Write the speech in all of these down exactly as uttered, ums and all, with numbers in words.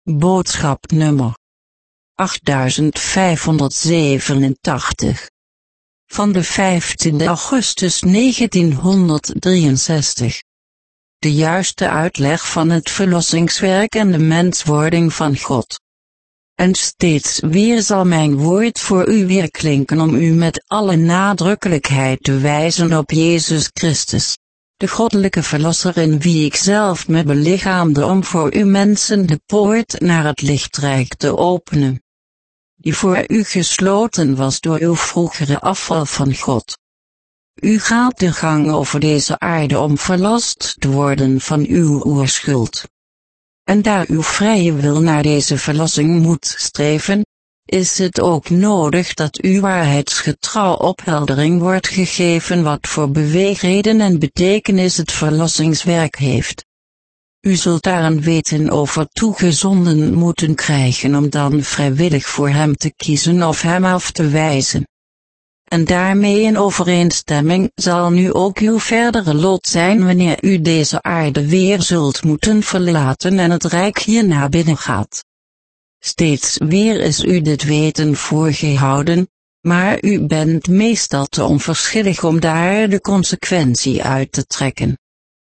Boodschap nummer achtduizend vijfhonderdzevenentachtig. Van de vijftiende augustus negentienhonderddrieënzestig. De juiste uitleg van het verlossingswerk en de menswording van God. En steeds weer zal mijn woord voor u weerklinken om u met alle nadrukkelijkheid te wijzen op Jezus Christus, de goddelijke verlosser in wie ik zelf me belichaamde om voor u mensen de poort naar het lichtrijk te openen, die voor u gesloten was door uw vroegere afval van God. U gaat de gang over deze aarde om verlost te worden van uw oerschuld. En daar uw vrije wil naar deze verlossing moet streven, is het ook nodig dat u waarheidsgetrouw opheldering wordt gegeven wat voor beweegreden en betekenis het verlossingswerk heeft. U zult daar een weten over toegezonden moeten krijgen om dan vrijwillig voor hem te kiezen of hem af te wijzen. En daarmee in overeenstemming zal nu ook uw verdere lot zijn wanneer u deze aarde weer zult moeten verlaten en het rijk hierna binnengaat. Steeds weer is u dit weten voorgehouden, maar u bent meestal te onverschillig om daar de consequentie uit te trekken.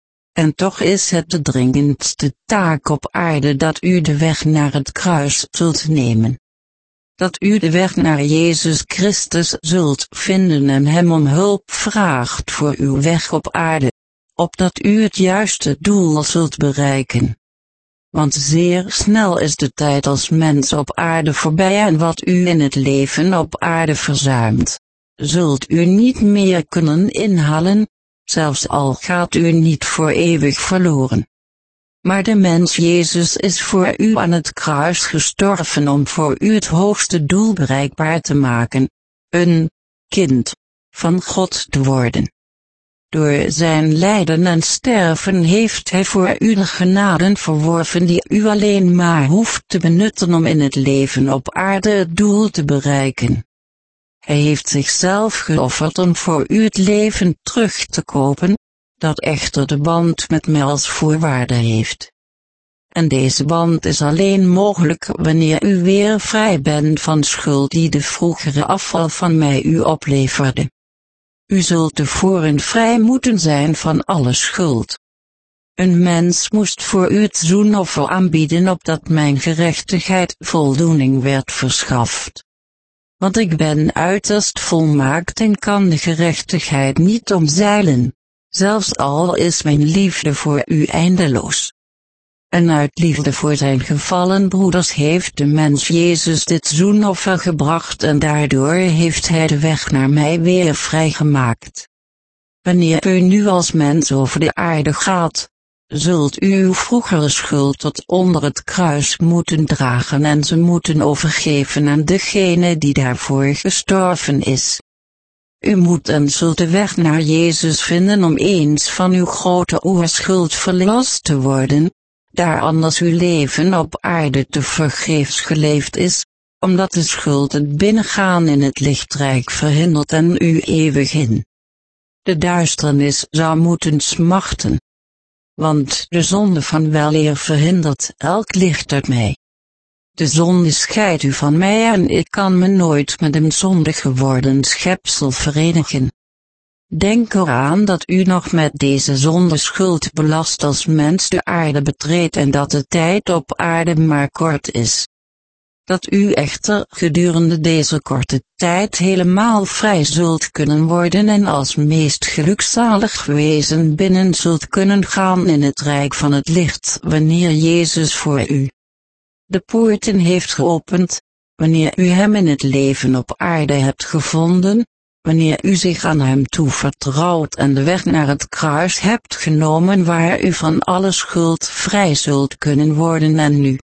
En toch is het de dringendste taak op aarde dat u de weg naar het kruis zult nemen. Dat u de weg naar Jezus Christus zult vinden en hem om hulp vraagt voor uw weg op aarde, opdat u het juiste doel zult bereiken. Want zeer snel is de tijd als mens op aarde voorbij en wat u in het leven op aarde verzuimt, zult u niet meer kunnen inhalen, zelfs al gaat u niet voor eeuwig verloren. Maar de mens Jezus is voor u aan het kruis gestorven om voor u het hoogste doel bereikbaar te maken, een kind van God te worden. Door zijn lijden en sterven heeft hij voor u de genaden verworven die u alleen maar hoeft te benutten om in het leven op aarde het doel te bereiken. Hij heeft zichzelf geofferd om voor u het leven terug te kopen, dat echter de band met mij als voorwaarde heeft. En deze band is alleen mogelijk wanneer u weer vrij bent van schuld die de vroegere afval van mij u opleverde. U zult tevoren vrij moeten zijn van alle schuld. Een mens moest voor u het zoenoffer aanbieden opdat mijn gerechtigheid voldoening werd verschaft. Want ik ben uiterst volmaakt en kan de gerechtigheid niet omzeilen, zelfs al is mijn liefde voor u eindeloos. En uit liefde voor zijn gevallen broeders heeft de mens Jezus dit zoenoffer gebracht en daardoor heeft hij de weg naar mij weer vrijgemaakt. Wanneer u nu als mens over de aarde gaat, zult u uw vroegere schuld tot onder het kruis moeten dragen en ze moeten overgeven aan degene die daarvoor gestorven is. U moet en zult de weg naar Jezus vinden om eens van uw grote oerschuld verlost te worden, daar anders uw leven op aarde te vergeefs geleefd is, omdat de schuld het binnengaan in het lichtrijk verhindert en u eeuwig in de duisternis zou moeten smachten. Want de zonde van weleer verhindert elk licht uit mij. De zonde scheidt u van mij en ik kan me nooit met een zondig geworden schepsel verenigen. Denk eraan dat u nog met deze zonde schuld belast als mens de aarde betreedt en dat de tijd op aarde maar kort is. Dat u echter gedurende deze korte tijd helemaal vrij zult kunnen worden en als meest gelukzalig wezen binnen zult kunnen gaan in het rijk van het licht wanneer Jezus voor u de poorten heeft geopend, wanneer u hem in het leven op aarde hebt gevonden, wanneer u zich aan hem toevertrouwt en de weg naar het kruis hebt genomen waar u van alle schuld vrij zult kunnen worden en nu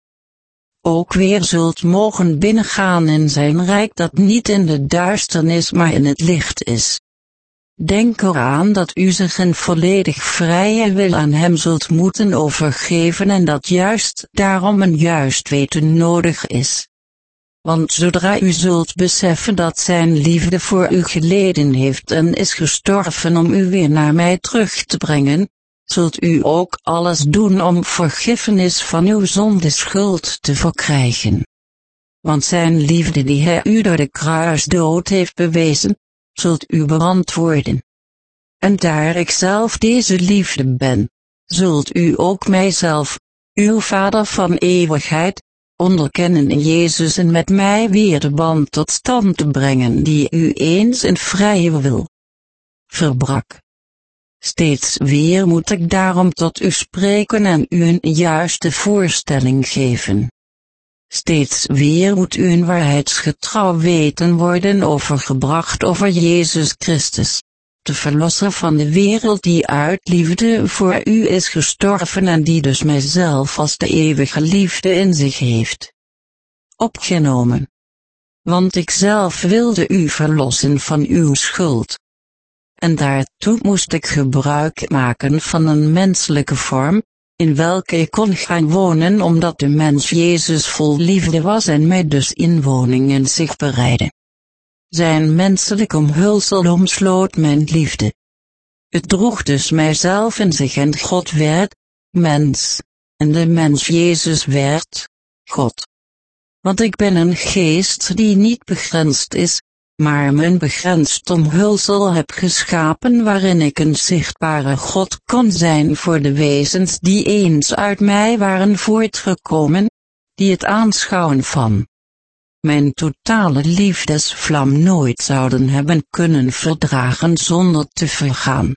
ook weer zult mogen binnengaan in zijn rijk dat niet in de duisternis maar in het licht is. Denk eraan dat u zich een volledig vrije wil aan hem zult moeten overgeven en dat juist daarom een juist weten nodig is. Want zodra u zult beseffen dat zijn liefde voor u geleden heeft en is gestorven om u weer naar mij terug te brengen, zult u ook alles doen om vergiffenis van uw zondeschuld te verkrijgen. Want zijn liefde die hij u door de kruisdood heeft bewezen, zult u beantwoorden. En daar ik zelf deze liefde ben, zult u ook mijzelf, uw Vader van eeuwigheid, onderkennen in Jezus en met mij weer de band tot stand te brengen die u eens in vrije wil verbrak. Steeds weer moet ik daarom tot u spreken en u een juiste voorstelling geven. Steeds weer moet u een waarheidsgetrouw weten worden overgebracht over Jezus Christus, de verlosser van de wereld die uit liefde voor u is gestorven en die dus mijzelf als de eeuwige liefde in zich heeft opgenomen. Want ik zelf wilde u verlossen van uw schuld. En daartoe moest ik gebruik maken van een menselijke vorm, in welke ik kon gaan wonen omdat de mens Jezus vol liefde was en mij dus inwoning in zich bereidde. Zijn menselijk omhulsel omsloot mijn liefde. Het droeg dus mijzelf in zich en God werd mens, en de mens Jezus werd God. Want ik ben een geest die niet begrensd is, maar mijn begrensd omhulsel heb geschapen waarin ik een zichtbare God kon zijn voor de wezens die eens uit mij waren voortgekomen, die het aanschouwen van mijn totale liefdesvlam nooit zouden hebben kunnen verdragen zonder te vergaan.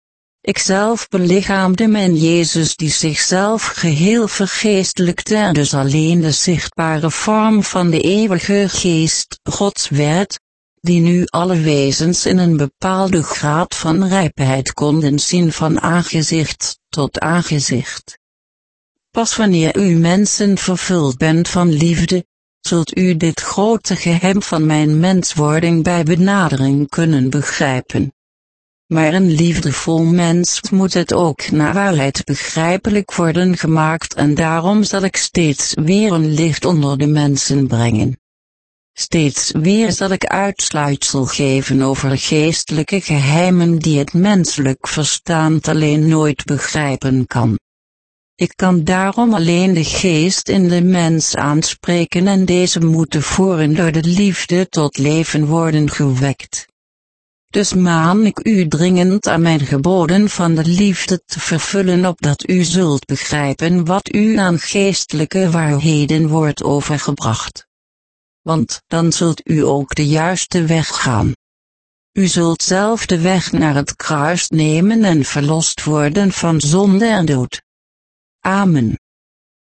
Ikzelf belichaamde mijn Jezus die zichzelf geheel vergeestelijkte en dus alleen de zichtbare vorm van de eeuwige geest Gods werd, die nu alle wezens in een bepaalde graad van rijpheid konden zien van aangezicht tot aangezicht. Pas wanneer u mensen vervuld bent van liefde, zult u dit grote geheim van mijn menswording bij benadering kunnen begrijpen. Maar een liefdevol mens moet het ook naar waarheid begrijpelijk worden gemaakt en daarom zal ik steeds weer een licht onder de mensen brengen. Steeds weer zal ik uitsluitsel geven over geestelijke geheimen die het menselijk verstand alleen nooit begrijpen kan. Ik kan daarom alleen de geest in de mens aanspreken en deze moet tevoren door de liefde tot leven worden gewekt. Dus maan ik u dringend aan mijn geboden van de liefde te vervullen opdat u zult begrijpen wat u aan geestelijke waarheden wordt overgebracht. Want dan zult u ook de juiste weg gaan. U zult zelf de weg naar het kruis nemen en verlost worden van zonde en dood. Amen.